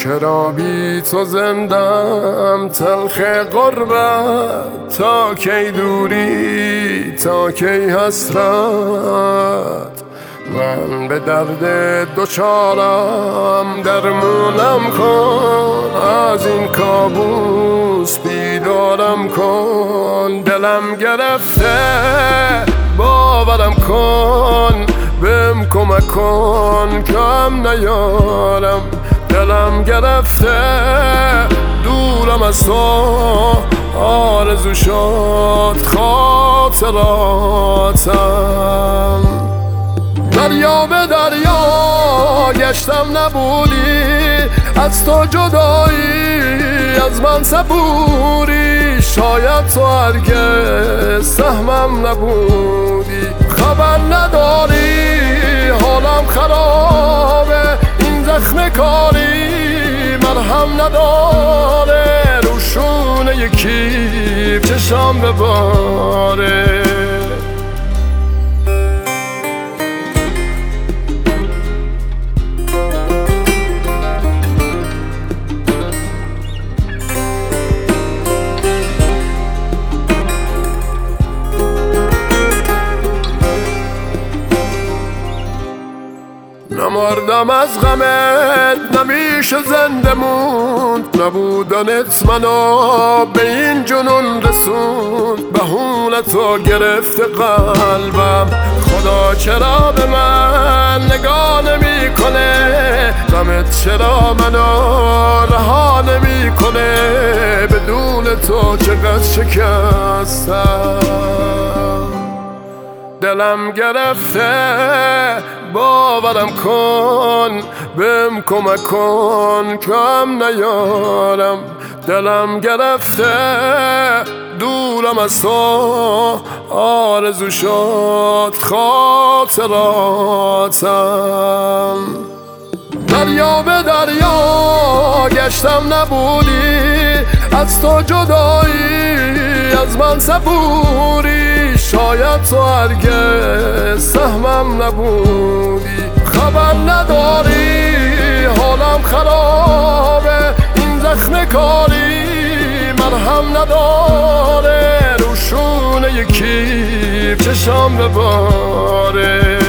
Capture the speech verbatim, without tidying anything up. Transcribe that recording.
چرا بی تو زندم تلخ غربت، تا کی دوری تا کی حسرت. من به درد دوچارم درمونم کن، از این کابوس بیدارم کن. دلم گرفته باورم کن، بهم کمک کن کم نیارم. دلم گرفته دورم از تو، آرزو شد خاطراتم. دریا به دریا گشتم نبودی، از تو جدایی از من صبوری. شاید تو هرگز سهمم نبودی، خبر نداری حالم خرابه. این زخم کاری مرهم نداره، روشونه یکی چشم بباره. نمردم از غمت نمیشه زنده موند، نبودنت منو به این جنون رسوند. بهونتو گرفته قلبم، خدا چرا به من نگاه نمی کنه؟ غمت چرا منو رها نمی کنه؟ بدون تو چقدر شکستم. دلم گرفته باورم کن، بهم کمک کن کم نیارم. دلم گرفته دورم از تو، آرزو شد خاطراتم. دریا به دریا گشتم نبودی، از تو جدایی از من صبوری. شاید تو هرگز سهمم نبودی، خبر نداری حالم خرابه. این زخم کاری مرهم نداره، روشونه یکی چشم بباره.